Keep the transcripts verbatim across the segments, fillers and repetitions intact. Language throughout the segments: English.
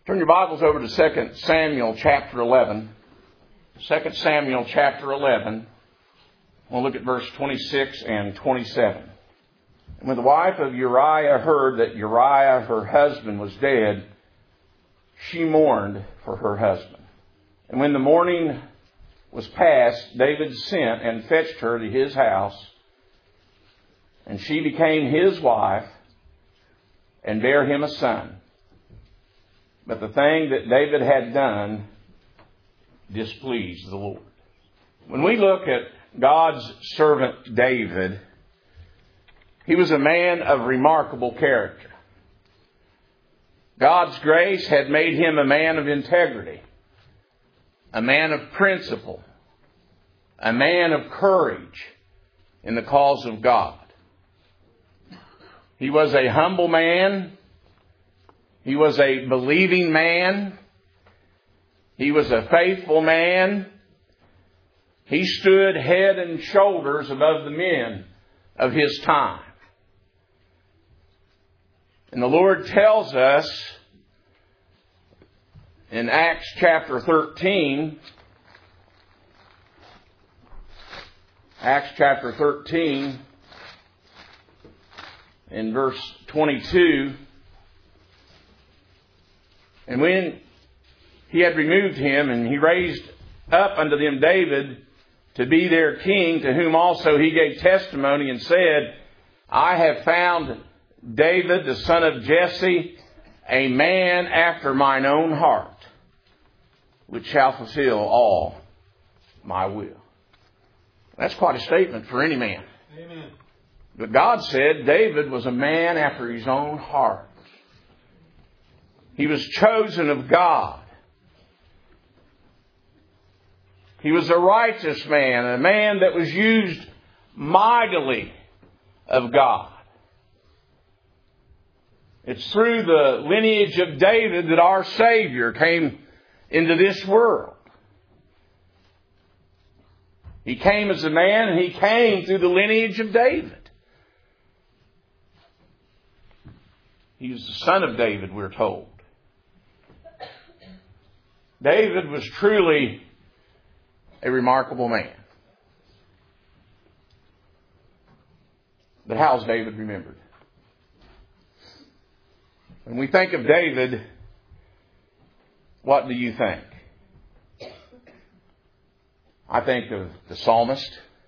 Turn your Bibles over to Second Samuel chapter eleven. Second Samuel chapter eleven. We'll look at verse twenty-six and twenty-seven. And when the wife of Uriah heard that Uriah, her husband, was dead, she mourned for her husband. And when the mourning was past, David sent and fetched her to his house, and she became his wife and bare him a son. But the thing that David had done displeased the Lord. When we look at God's servant David, he was a man of remarkable character. God's grace had made him a man of integrity, a man of principle, a man of courage in the cause of God. He was a humble man. He was a believing man. He was a faithful man. He stood head and shoulders above the men of his time. And the Lord tells us in Acts chapter thirteen, Acts chapter thirteen, in verse twenty-two, and when he had removed him, and he raised up unto them David to be their king, to whom also he gave testimony and said, I have found David, the son of Jesse, a man after mine own heart, which shall fulfill all my will. That's quite a statement for any man. Amen. But God said David was a man after his own heart. He was chosen of God. He was a righteous man, a man that was used mightily of God. It's through the lineage of David that our Savior came into this world. He came as a man, and He came through the lineage of David. He was the son of David, we're told. David was truly a remarkable man. But how's David remembered? When we think of David, what do you think? I think of the psalmist.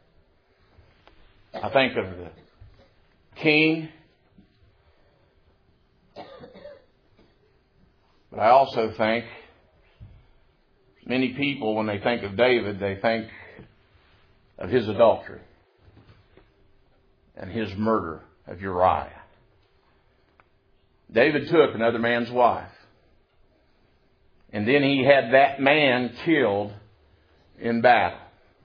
I think of the king. But I also think many people, when they think of David, they think of his adultery and his murder of Uriah. David took another man's wife, and then he had that man killed in battle.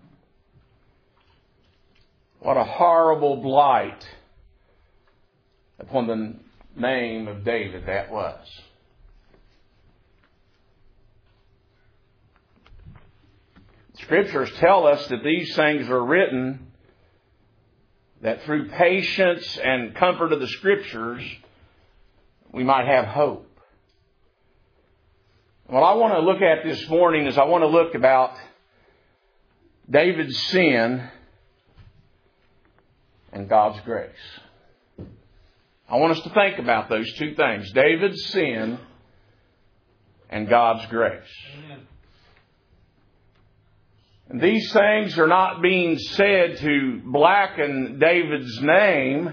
What a horrible blight upon the name of David that was. Scriptures tell us that these things are written that through patience and comfort of the Scriptures, we might have hope. What I want to look at this morning is I want to look about David's sin and God's grace. I want us to think about those two things, David's sin and God's grace. Amen. And these things are not being said to blacken David's name.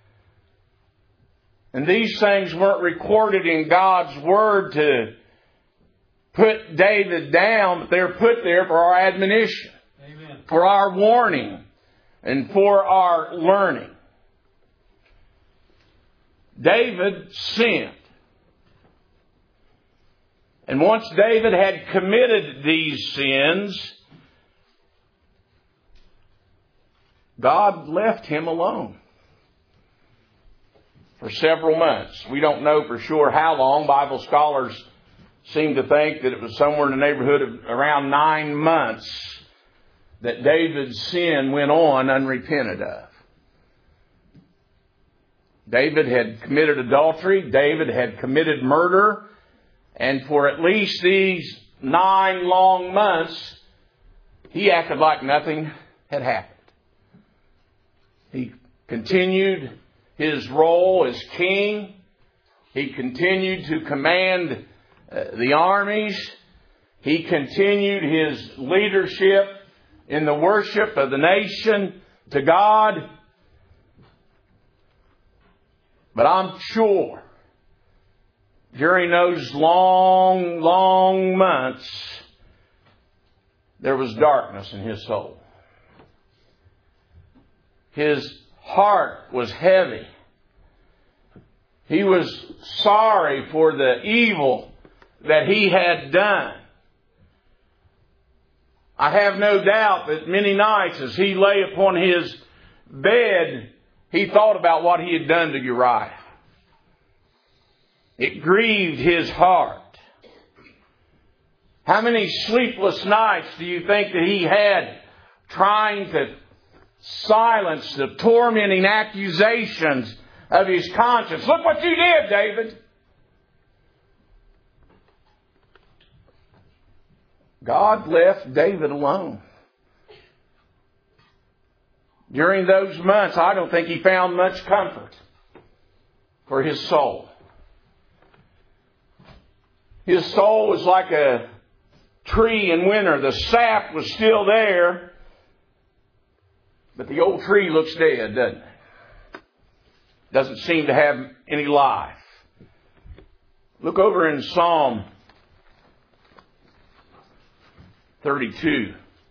And these things weren't recorded in God's Word to put David down, but they're put there for our admonition, Amen. For our warning, and for our learning. David sinned. And once David had committed these sins, God left him alone for several months. We don't know for sure how long. Bible scholars seem to think that it was somewhere in the neighborhood of around nine months that David's sin went on unrepented of. David had committed adultery. David had committed murder. And for at least these nine long months, he acted like nothing had happened. He continued his role as king. He continued to command uh, the armies. He continued his leadership in the worship of the nation to God. But I'm sure during those long, long months, there was darkness in his soul. His heart was heavy. He was sorry for the evil that he had done. I have no doubt that many nights as he lay upon his bed, he thought about what he had done to Uriah. It grieved his heart. How many sleepless nights do you think that he had trying to silence the tormenting accusations of his conscience? Look what you did, David. God left David alone. During those months, I don't think he found much comfort for his soul. His soul was like a tree in winter. The sap was still there, but the old tree looks dead, doesn't it? Doesn't seem to have any life. Look over in Psalm thirty-two.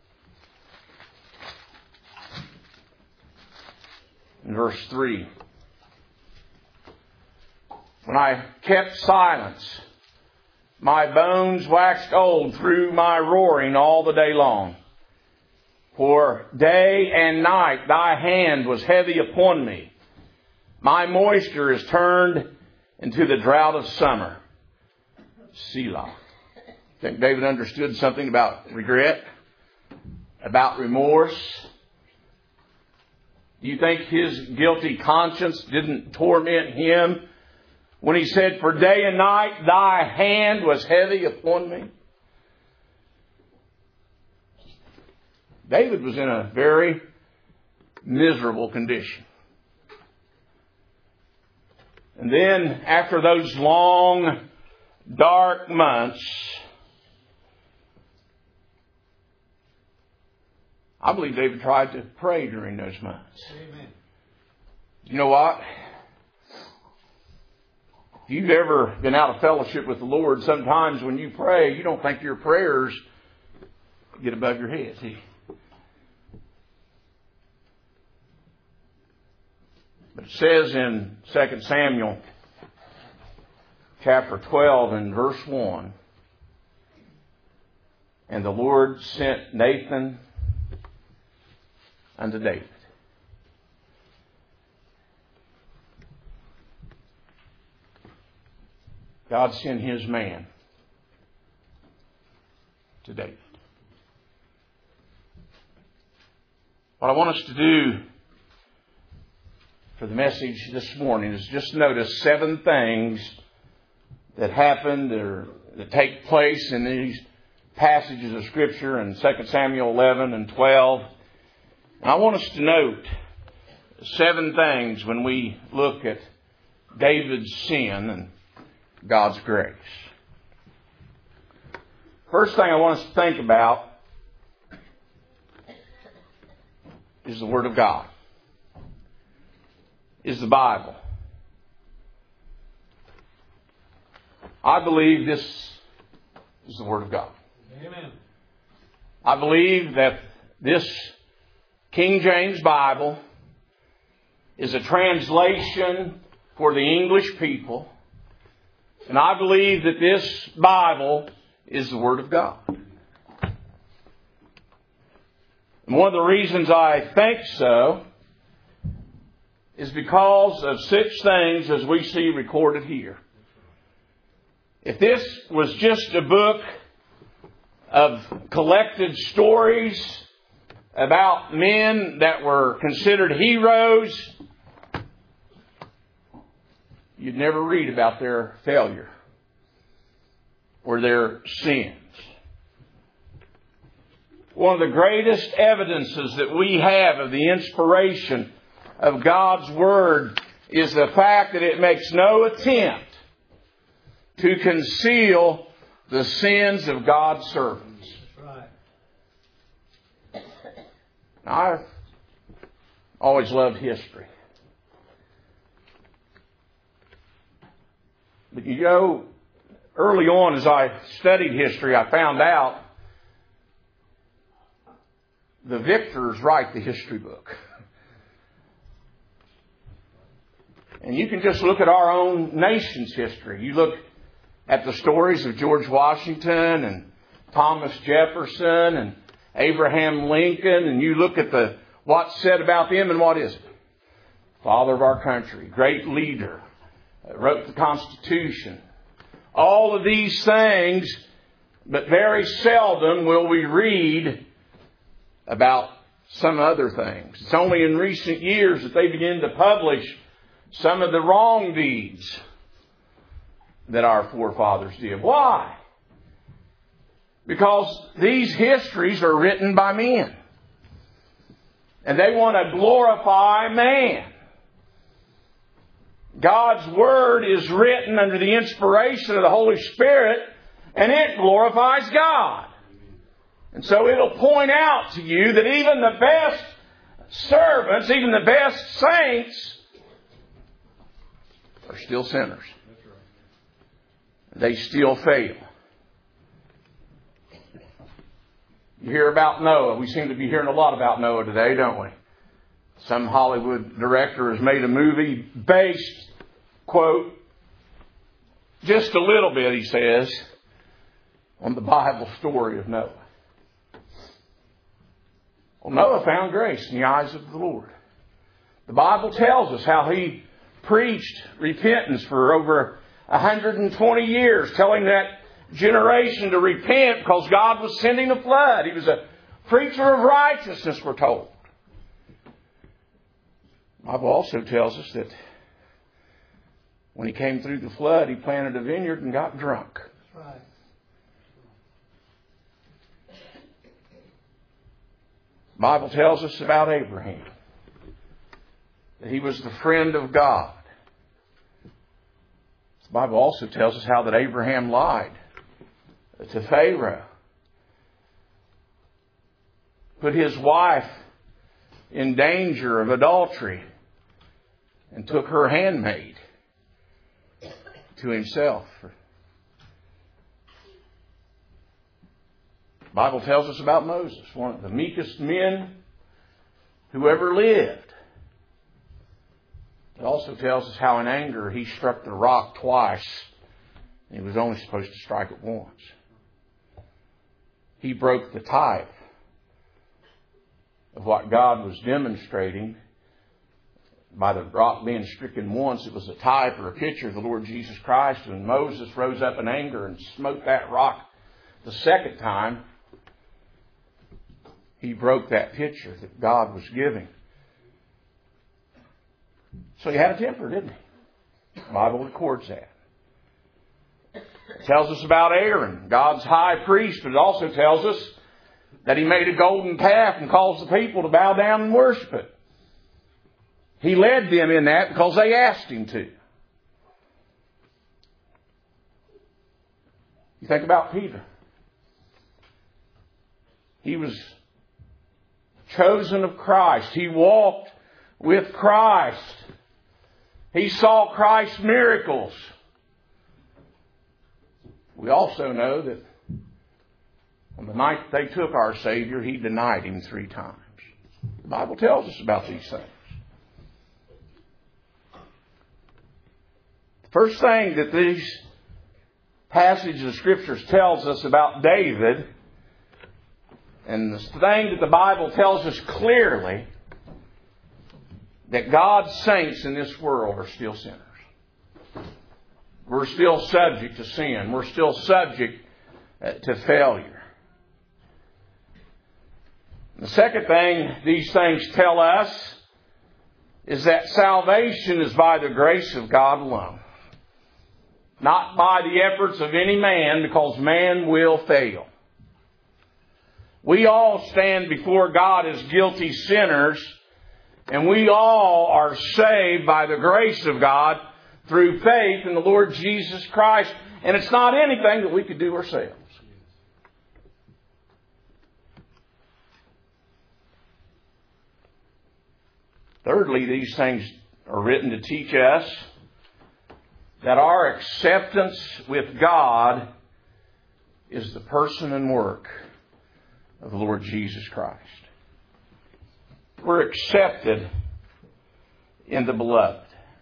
In verse three. When I kept silence, my bones waxed old through my roaring all the day long. For day and night thy hand was heavy upon me. My moisture is turned into the drought of summer. Selah. Think David understood something about regret? About remorse? Do you think his guilty conscience didn't torment him when he said, for day and night thy hand was heavy upon me? David was in a very miserable condition. And then after those long, dark months, I believe David tried to pray during those months. Amen. You know what? If you've ever been out of fellowship with the Lord, sometimes when you pray, you don't think your prayers get above your head. See? But it says in Second Samuel chapter twelve and verse one, and the Lord sent Nathan unto David. God sent his man to David. What I want us to do for the message this morning is just notice seven things that happened or that take place in these passages of Scripture in Second Samuel eleven and twelve. And I want us to note seven things when we look at David's sin and God's grace. First thing I want us to think about is the Word of God. Is the Bible. I believe this is the Word of God. Amen. I believe that this King James Bible is a translation for the English people. And I believe that this Bible is the Word of God. And one of the reasons I think so is because of such things as we see recorded here. If this was just a book of collected stories about men that were considered heroes, you'd never read about their failure. were their sins. One of the greatest evidences that we have of the inspiration of God's Word is the fact that it makes no attempt to conceal the sins of God's servants. Now, I've always loved history. But you know, early on as I studied history, I found out the victors write the history book. And you can just look at our own nation's history. You look at the stories of George Washington and Thomas Jefferson and Abraham Lincoln, and you look at the what's said about them, and what is it? Father of our country, great leader, wrote the Constitution. All of these things, but very seldom will we read about some other things. It's only in recent years that they begin to publish some of the wrong deeds that our forefathers did. Why? Because these histories are written by men. And they want to glorify man. God's Word is written under the inspiration of the Holy Spirit, and it glorifies God. And so it'll point out to you that even the best servants, even the best saints, are still sinners. They still fail. You hear about Noah. We seem to be hearing a lot about Noah today, don't we? Some Hollywood director has made a movie based, quote, just a little bit, he says, on the Bible story of Noah. Well, Noah found grace in the eyes of the Lord. The Bible tells us how he preached repentance for over one hundred twenty years, telling that generation to repent because God was sending a flood. He was a preacher of righteousness, we're told. The Bible also tells us that when he came through the flood, he planted a vineyard and got drunk. That's right. The Bible tells us about Abraham, that he was the friend of God. The Bible also tells us how that Abraham lied to Pharaoh, put his wife in danger of adultery, and took her handmaid to himself. The Bible tells us about Moses, one of the meekest men who ever lived. It also tells us how in anger he struck the rock twice. He was only supposed to strike it once. He broke the type of what God was demonstrating by the rock being stricken once. It was a type or a picture of the Lord Jesus Christ. When Moses rose up in anger and smote that rock the second time, he broke that picture that God was giving. So he had a temper, didn't he? The Bible records that. It tells us about Aaron, God's high priest, but it also tells us that he made a golden calf and caused the people to bow down and worship it. He led them in that because they asked him to. You think about Peter. He was chosen of Christ. He walked with Christ. He saw Christ's miracles. We also know that on the night they took our Savior, he denied him three times. The Bible tells us about these things. The first thing that these passages of Scriptures tells us about David, and the thing that the Bible tells us clearly, that God's saints in this world are still sinners. We're still subject to sin. We're still subject to failure. The second thing these things tell us is that salvation is by the grace of God alone. not by the efforts of any man, because man will fail. We all stand before God as guilty sinners, and we all are saved by the grace of God through faith in the Lord Jesus Christ. And it's not anything that we could do ourselves. Thirdly, these things are written to teach us that our acceptance with God is the person and work of the Lord Jesus Christ. We're accepted in the Beloved.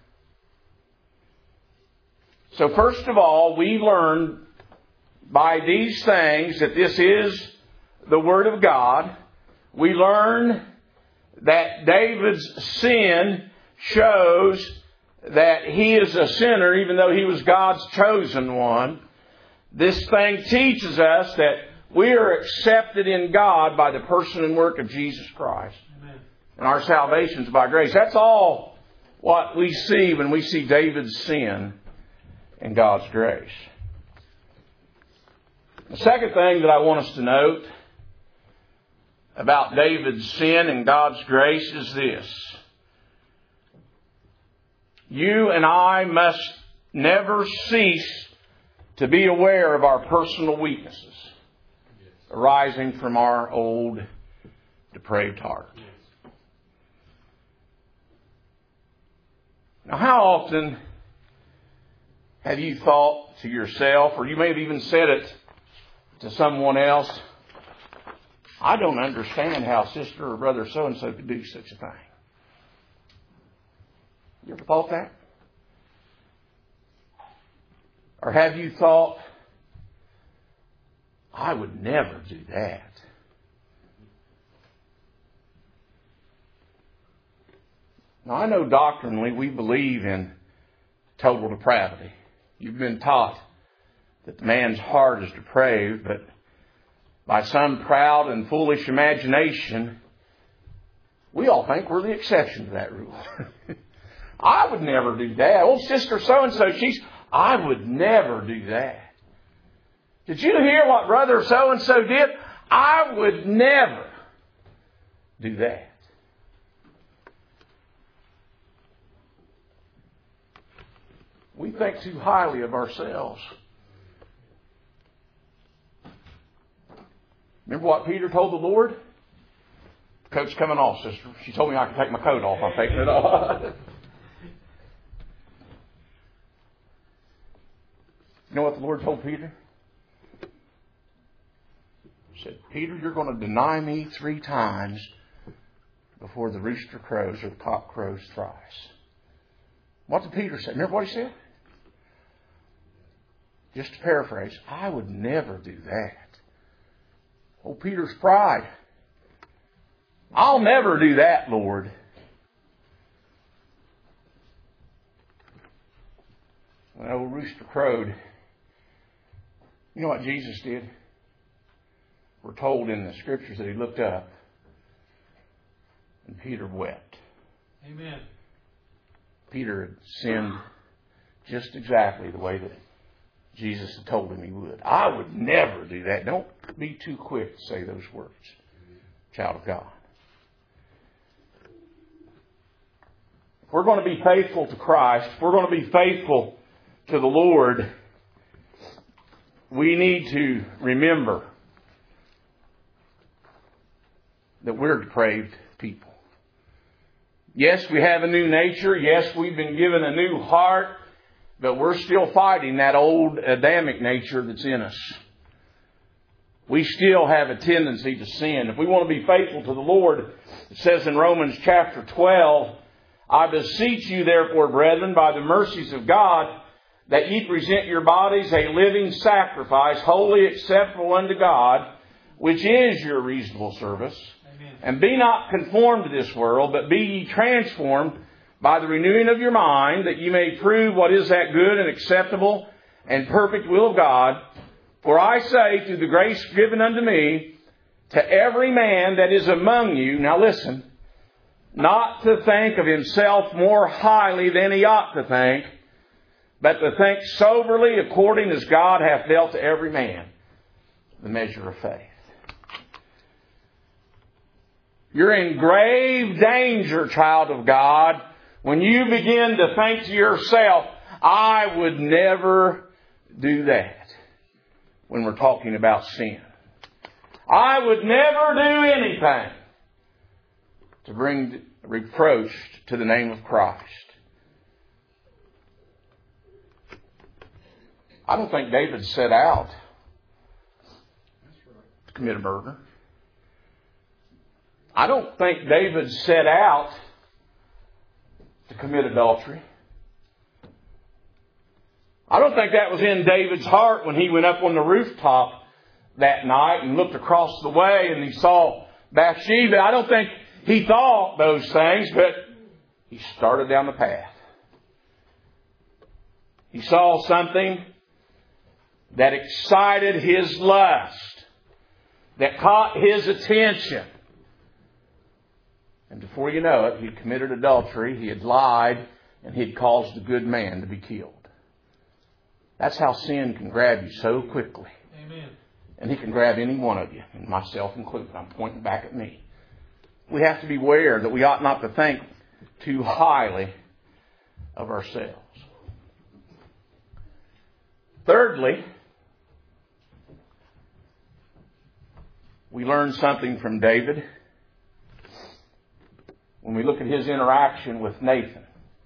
So first of all, we learn by these things that this is the Word of God. We learn that David's sin shows that he is a sinner, even though he was God's chosen one. This thing teaches us that we are accepted in God by the person and work of Jesus Christ. Amen. And our salvation is by grace. That's all what we see when we see David's sin and God's grace. The second thing that I want us to note about David's sin and God's grace is this. You and I must never cease to be aware of our personal weaknesses arising from our old depraved heart. Now, how often have you thought to yourself, or you may have even said it to someone else, I don't understand how sister or brother so-and-so could do such a thing. You ever thought that? Or have you thought, I would never do that? Now, I know doctrinally we believe in total depravity. You've been taught that the man's heart is depraved, but by some proud and foolish imagination, we all think we're the exception to that rule. I would never do that. Oh, sister so-and-so, she's, I would never do that. Did you hear what brother so-and-so did? I would never do that. We think too highly of ourselves. Remember what Peter told the Lord? Coat's coming off, sister. She told me I could take my coat off. I'm taking it off. You know what the Lord told Peter? He said, Peter, you're going to deny me three times before the rooster crows or the cock crows thrice. What did Peter say? Remember what he said? Just to paraphrase, I would never do that. Oh, Peter's pride. I'll never do that, Lord. When old rooster crowed, you know what Jesus did? We're told in the Scriptures that he looked up and Peter wept. Amen. Peter had sinned just exactly the way that Jesus had told him he would. I would never do that. Don't be too quick to say those words, child of God. If we're going to be faithful to Christ, if we're going to be faithful to the Lord, we need to remember that we're depraved people. Yes, we have a new nature. Yes, we've been given a new heart. But we're still fighting that old Adamic nature that's in us. We still have a tendency to sin. If we want to be faithful to the Lord, it says in Romans chapter twelve, I beseech you therefore, brethren, by the mercies of God, that ye present your bodies a living sacrifice, wholly acceptable unto God, which is your reasonable service. Amen. And be not conformed to this world, but be ye transformed by the renewing of your mind, that you may prove what is that good and acceptable and perfect will of God. For I say, through the grace given unto me, to every man that is among you, now listen, not to think of himself more highly than he ought to think, but to think soberly according as God hath dealt to every man the measure of faith. You're in grave danger, child of God, when you begin to think to yourself, I would never do that when we're talking about sin. I would never do anything to bring reproach to the name of Christ. I don't think David set out to commit a murder. I don't think David set out to commit adultery. I don't think that was in David's heart when he went up on the rooftop that night and looked across the way and he saw Bathsheba. I don't think he thought those things, but he started down the path. He saw something that excited his lust, that caught his attention. And before you know it, he'd committed adultery, he had lied, and he'd caused a good man to be killed. That's how sin can grab you so quickly. Amen. And he can grab any one of you, and myself included. I'm pointing back at me. We have to be aware that we ought not to think too highly of ourselves. Thirdly, we learn something from David when we look at his interaction with Nathan.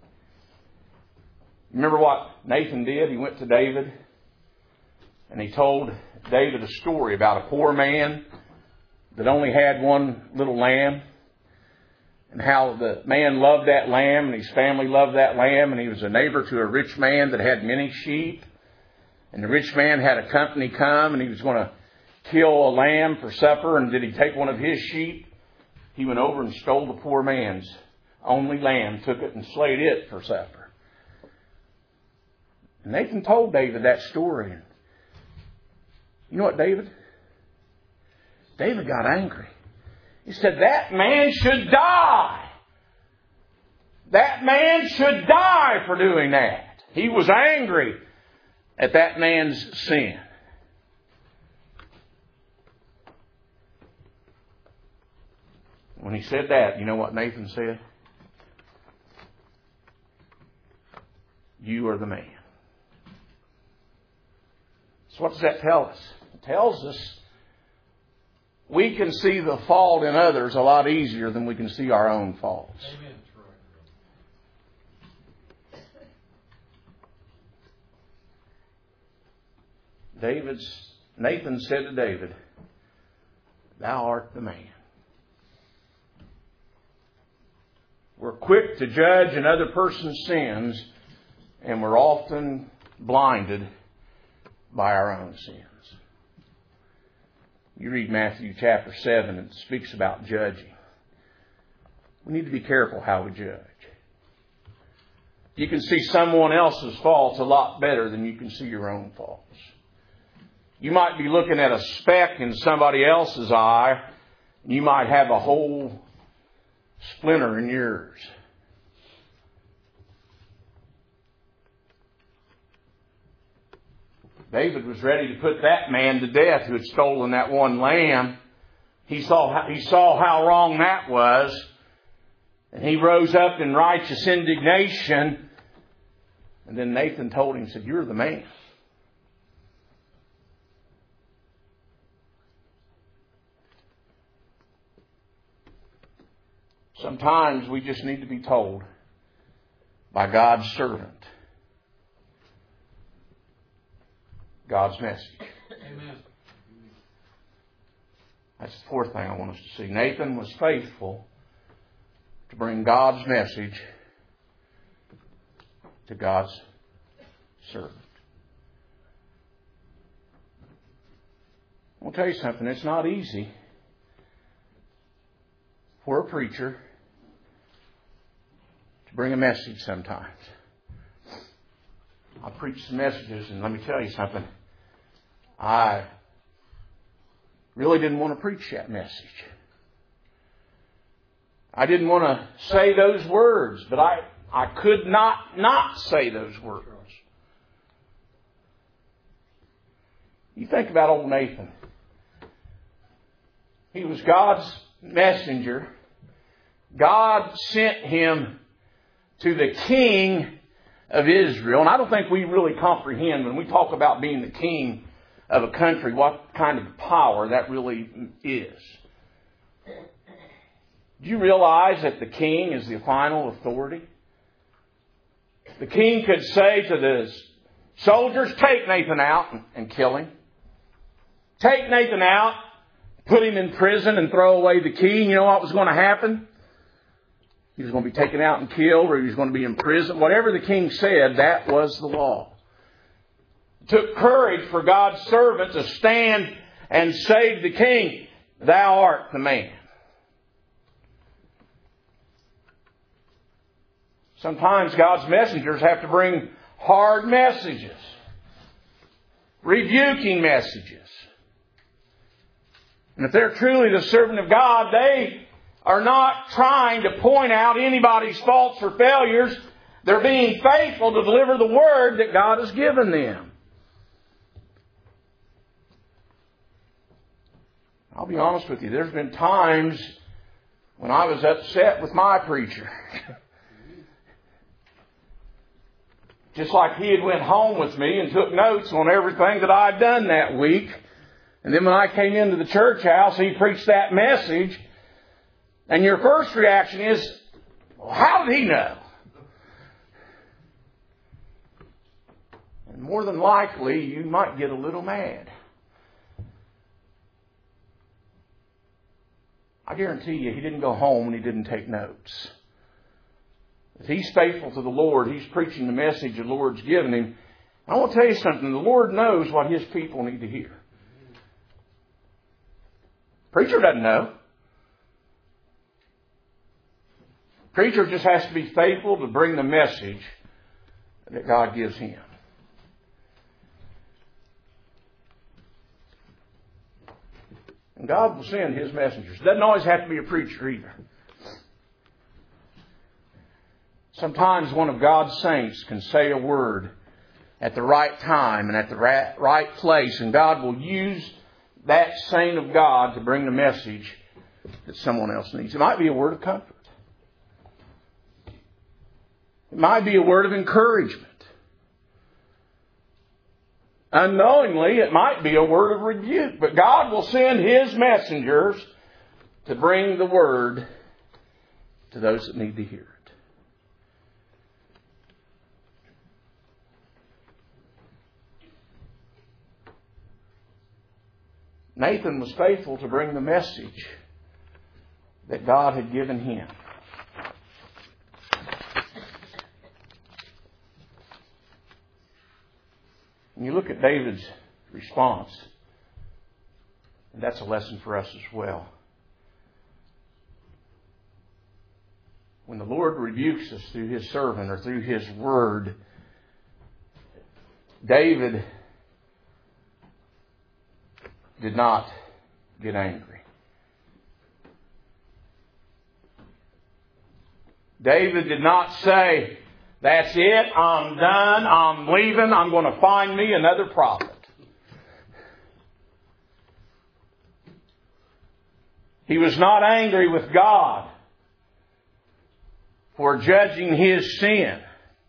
Remember what Nathan did? He went to David and he told David a story about a poor man that only had one little lamb, and how the man loved that lamb and his family loved that lamb, and he was a neighbor to a rich man that had many sheep, and the rich man had a company come and he was going to kill a lamb for supper, and did he take one of his sheep? He went over and stole the poor man's only lamb, took it and slayed it for supper. And Nathan told David that story. You know what, David? David got angry. He said, that man should die. That man should die for doing that. He was angry at that man's sin. When he said that, you know what Nathan said? You are the man. So what does that tell us? It tells us we can see the fault in others a lot easier than we can see our own faults. Amen. David's, Nathan said to David, thou art the man. We're quick to judge another person's sins, and we're often blinded by our own sins. You read Matthew chapter seven, and it speaks about judging. We need to be careful how we judge. You can see someone else's faults a lot better than you can see your own faults. You might be looking at a speck in somebody else's eye, and you might have a whole splinter in yours. David was ready to put that man to death who had stolen that one lamb. He saw, he saw how wrong that was. And he rose up in righteous indignation. And then Nathan told him, said, you're the man. Sometimes we just need to be told by God's servant God's message. Amen. That's the fourth thing I want us to see. Nathan was faithful to bring God's message to God's servant. I'll tell you something. It's not easy for a preacher to bring a message sometimes. I preach some messages, and let me tell you something. I really didn't want to preach that message. I didn't want to say those words, but I, I could not not say those words. You think about old Nathan. He was God's messenger. God sent him to the king of Israel. And I don't think we really comprehend when we talk about being the king of a country what kind of power that really is. Do you realize that the king is the final authority? The king could say to the soldiers, take Nathan out and, and kill him. Take Nathan out, put him in prison and throw away the key. You know what was going to happen? He was going to be taken out and killed, or he was going to be in prison. Whatever the king said, that was the law. It took courage for God's servant to stand and say to the king, thou art the man. Sometimes God's messengers have to bring hard messages, rebuking messages. And if they're truly the servant of God, they are not trying to point out anybody's faults or failures. They're being faithful to deliver the word that God has given them. I'll be honest with you, there's been times when I was upset with my preacher. Just like he had went home with me and took notes on everything that I'd done that week. And then when I came into the church house, he preached that message. And your first reaction is, well, how did he know? And more than likely, you might get a little mad. I guarantee you, he didn't go home and he didn't take notes. If he's faithful to the Lord, he's preaching the message the Lord's given him. I want to tell you something. The Lord knows what His people need to hear. Preacher doesn't know. Preacher just has to be faithful to bring the message that God gives him. And God will send His messengers. It doesn't always have to be a preacher either. Sometimes one of God's saints can say a word at the right time and at the right place, and God will use that saint of God to bring the message that someone else needs. It might be a word of comfort. It might be a word of encouragement. Unknowingly, it might be a word of rebuke. But God will send His messengers to bring the word to those that need to hear it. Nathan was faithful to bring the message that God had given him. And you look at David's response, and that's a lesson for us as well. When the Lord rebukes us through His servant or through His word, David did not get angry. David did not say, that's it, I'm done, I'm leaving, I'm going to find me another prophet. He was not angry with God for judging his sin.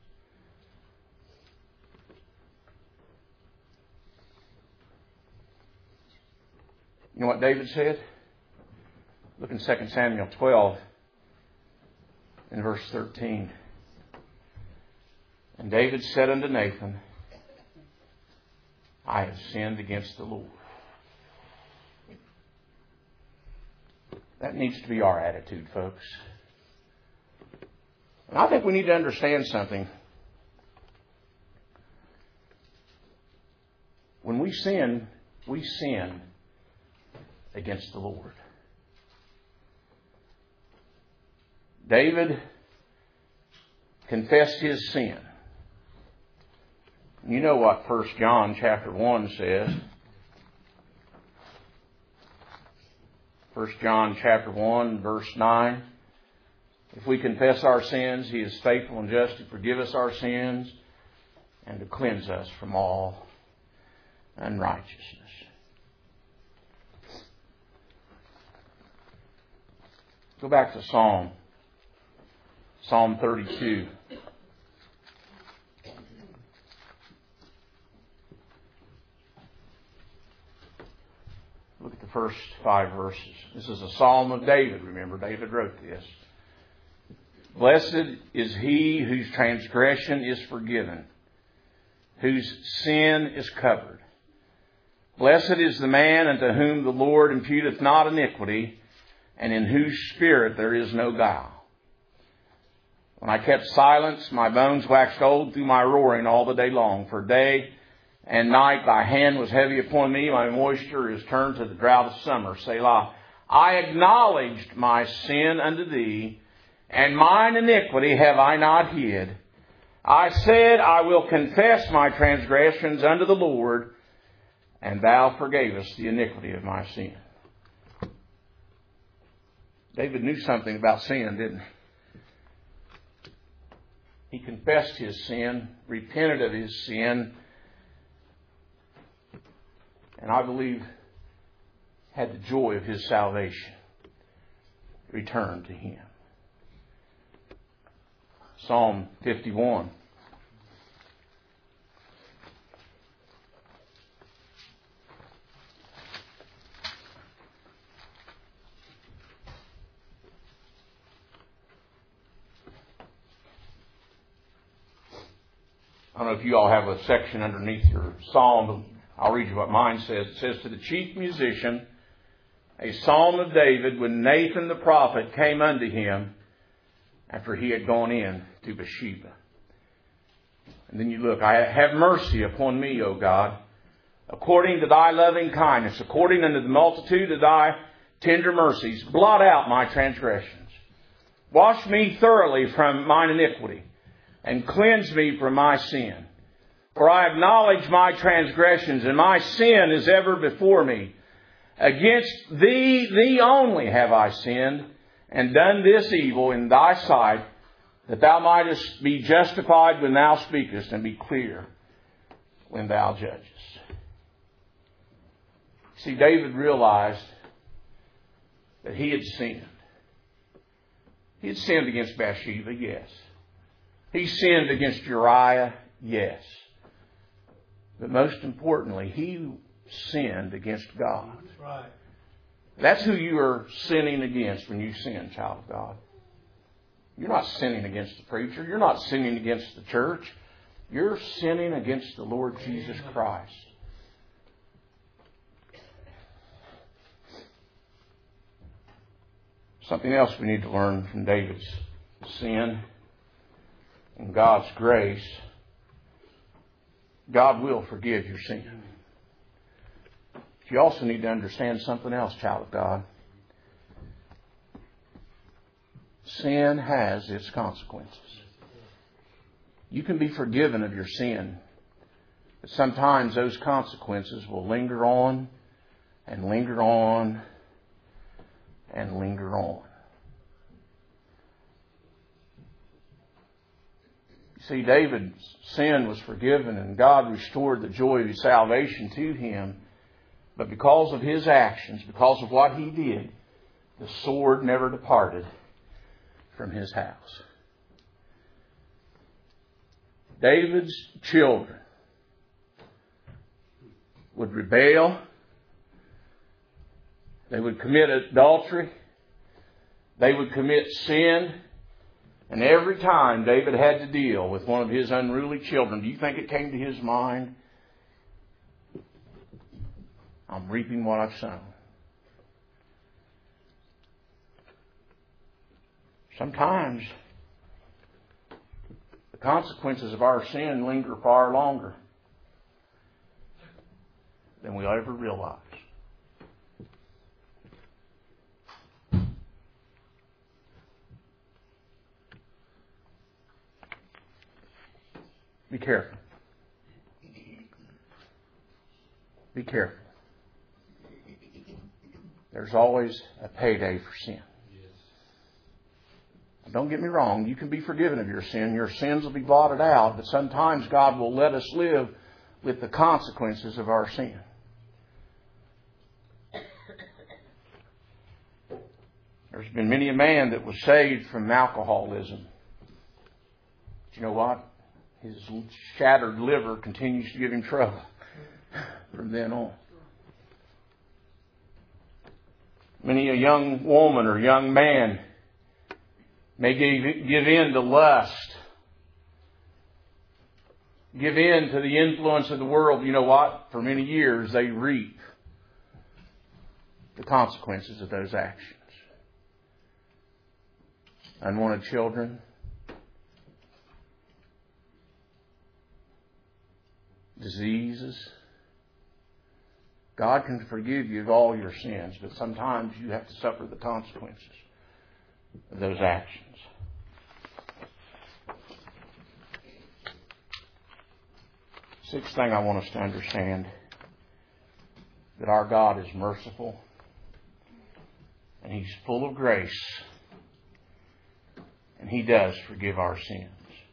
You know what David said? Look in Second Samuel twelve in verse thirteen. And David said unto Nathan, I have sinned against the Lord. That needs to be our attitude, folks. And I think we need to understand something. When we sin, we sin against the Lord. David confessed his sin. You know what First John chapter one says. First John chapter one verse nine. If we confess our sins, He is faithful and just to forgive us our sins and to cleanse us from all unrighteousness. Go back to Psalm. Psalm thirty-two. Look at the first five verses. This is a Psalm of David. Remember, David wrote this. Blessed is he whose transgression is forgiven, whose sin is covered. Blessed is the man unto whom the Lord imputeth not iniquity, and in whose spirit there is no guile. When I kept silence, my bones waxed old through my roaring all the day long. For day and night thy hand was heavy upon me. My moisture is turned to the drought of summer. Selah. I acknowledged my sin unto thee, and mine iniquity have I not hid. I said, I will confess my transgressions unto the Lord, and thou forgavest the iniquity of my sin. David knew something about sin, didn't he? He confessed his sin, repented of his sin, and I believe had the joy of his salvation returned to him. Psalm fifty-one. I don't know if you all have a section underneath your psalm. I'll read you what mine says. It says, to the chief musician, a psalm of David, when Nathan the prophet came unto him after he had gone in to Bathsheba. And then you look, I have mercy upon me, O God, according to thy loving kindness, according unto the multitude of thy tender mercies. Blot out my transgressions. Wash me thoroughly from mine iniquity, and cleanse me from my sin. For I acknowledge my transgressions, and my sin is ever before me. Against thee, thee only have I sinned, and done this evil in thy sight, that thou mightest be justified when thou speakest, and be clear when thou judgest. See, David realized that he had sinned. He had sinned against Bathsheba, yes. He sinned against Uriah, yes. But most importantly, he sinned against God. That's right. That's who you are sinning against when you sin, child of God. You're not sinning against the preacher. You're not sinning against the church. You're sinning against the Lord Jesus Christ. Something else we need to learn from David's sin and God's grace. God will forgive your sin. But you also need to understand something else, child of God. Sin has its consequences. You can be forgiven of your sin, but sometimes those consequences will linger on and linger on and linger on. See, David's sin was forgiven and God restored the joy of his salvation to him. But because of his actions, because of what he did, the sword never departed from his house. David's children would rebel. They would commit adultery. They would commit sin. And every time David had to deal with one of his unruly children, do you think it came to his mind? I'm reaping what I've sown. Sometimes the consequences of our sin linger far longer than we'll ever realize. Be careful. Be careful. There's always a payday for sin. Don't get me wrong. You can be forgiven of your sin. Your sins will be blotted out. But sometimes God will let us live with the consequences of our sin. There's been many a man that was saved from alcoholism. But you know what? His shattered liver continues to give him trouble from then on. Many a young woman or young man may give, give in to lust. Give in to the influence of the world. You know what? For many years they reap the consequences of those actions. Unwanted children. Diseases. God can forgive you of all your sins, but sometimes you have to suffer the consequences of those actions. Sixth thing I want us to understand, that our God is merciful and He's full of grace, and He does forgive our sins.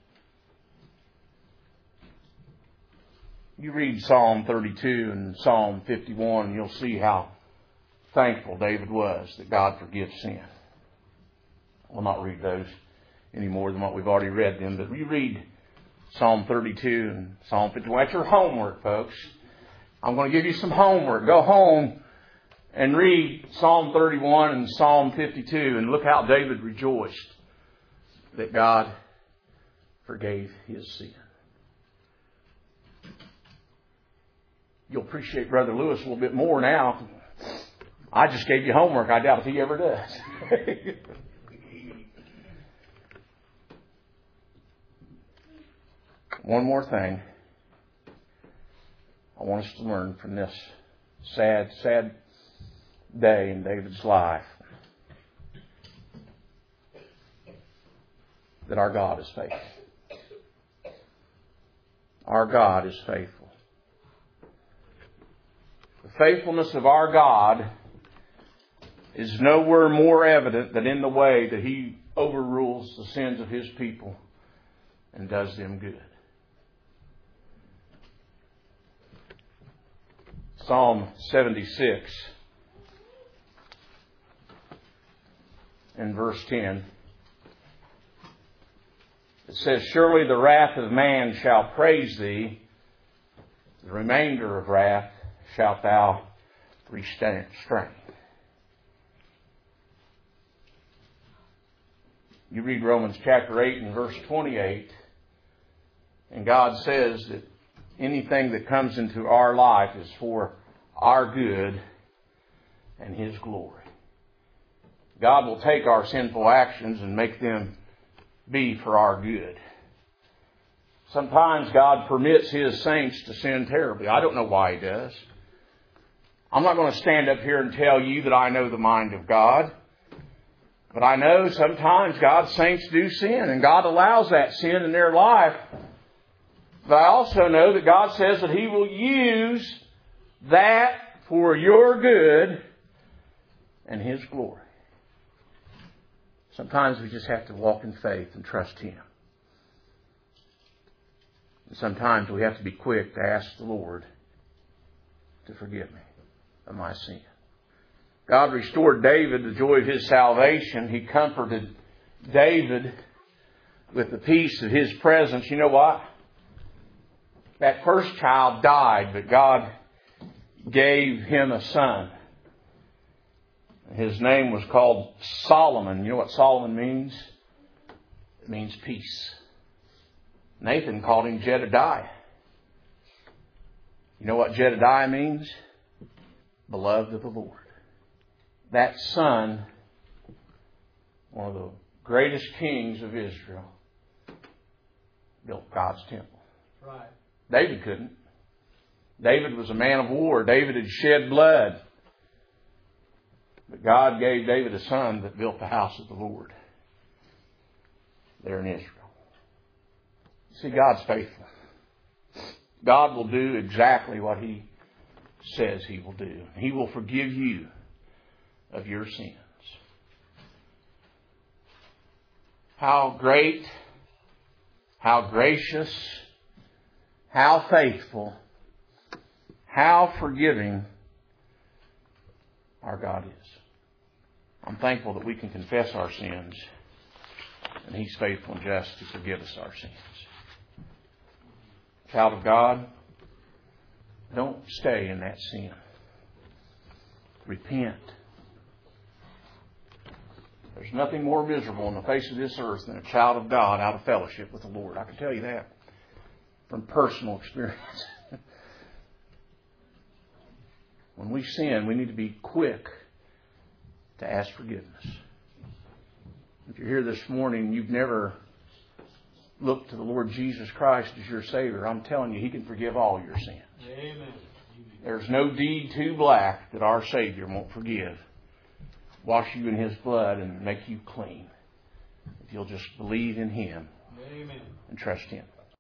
You read Psalm thirty-two and Psalm fifty-one, and you'll see how thankful David was that God forgives sin. We'll not read those any more than what we've already read them, but you read Psalm thirty-two and Psalm fifty-one. That's your homework, folks. I'm going to give you some homework. Go home and read Psalm thirty-one and Psalm fifty-two, and look how David rejoiced that God forgave his sin. You'll appreciate Brother Lewis a little bit more now. I just gave you homework. I doubt if he ever does. One more thing I want us to learn from this sad, sad day in David's life. That our God is faithful. Our God is faithful. The faithfulness of our God is nowhere more evident than in the way that He overrules the sins of His people and does them good. Psalm seventy-six and verse ten. It says, "Surely the wrath of man shall praise Thee, the remainder of wrath shalt Thou restrain." You read Romans chapter eight and verse twenty-eight, and God says that anything that comes into our life is for our good and His glory. God will take our sinful actions and make them be for our good. Sometimes God permits His saints to sin terribly. I don't know why He does. I'm not going to stand up here and tell you that I know the mind of God. But I know sometimes God's saints do sin, and God allows that sin in their life. But I also know that God says that He will use that for your good and His glory. Sometimes we just have to walk in faith and trust Him. And sometimes we have to be quick to ask the Lord to forgive me of my sin. God restored David the joy of his salvation. He comforted David with the peace of His presence. You know what? That first child died, but God gave him a son. His name was called Solomon. You know what Solomon means? It means peace. Nathan called him Jedediah. You know what Jedediah means? Beloved of the Lord. That son, one of the greatest kings of Israel, built God's temple. Right. David couldn't. David was a man of war. David had shed blood. But God gave David a son that built the house of the Lord there in Israel. See, God's faithful. God will do exactly what He says He will do. He will forgive you of your sins. How great, how gracious, how faithful how forgiving our God is. I'm thankful that we can confess our sins, and He's faithful and just to forgive us our sins. Child of God, don't stay in that sin. Repent. There's nothing more miserable on the face of this earth than a child of God out of fellowship with the Lord. I can tell you that from personal experience. When we sin, we need to be quick to ask forgiveness. If you're here this morning and you've never looked to the Lord Jesus Christ as your Savior, I'm telling you, He can forgive all your sins. Amen. There's no deed too black that our Savior won't forgive. Wash you in His blood and make you clean. If you'll just believe in Him Amen. and trust Him.